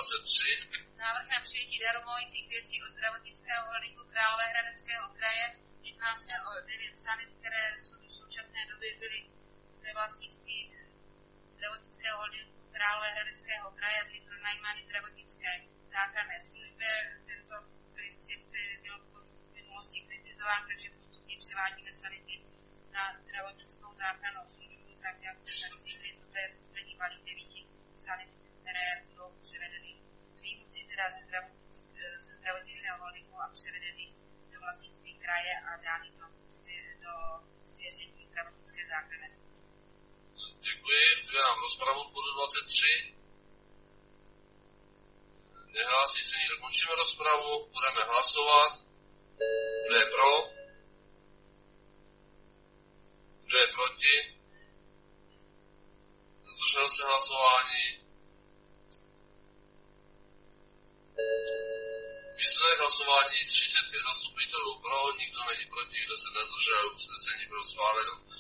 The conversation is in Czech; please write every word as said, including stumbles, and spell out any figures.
dvacet tři. Návrh na přijetí darmovitých věcí od zdravotnického holdingu Královéhradeckého kraje. Jedná se o devět sanit, které v současné době byly ve vlastnictví zdravotnického holdingu Královéhradeckého kraje a byly pronajímány zdravotnické záchranné službě. Tento princip byl v minulosti kritizován, takže postupně převádíme sanity na zdravotnickou záchrannou službu, tak jak jsme to je poslední balík devíti sanit, které budou převedeny výjimuty teda ze, ze zdravotnického holdingu a převedeny do vlastnictví kraje a dány do, do svěření zdravotnické záchranné služby. Děkuji. Otvírám rozpravu k bodu dvacet tři. Nehlásí se nikdo, končíme rozpravu, budeme hlasovat. Kdo je pro? Kdo je proti? Zdržel se hlasování. Výsledek hlasování třicet pět zastupitelů pro, nikdo není proti, kdo se nezdržel, usnesení bylo schváleno.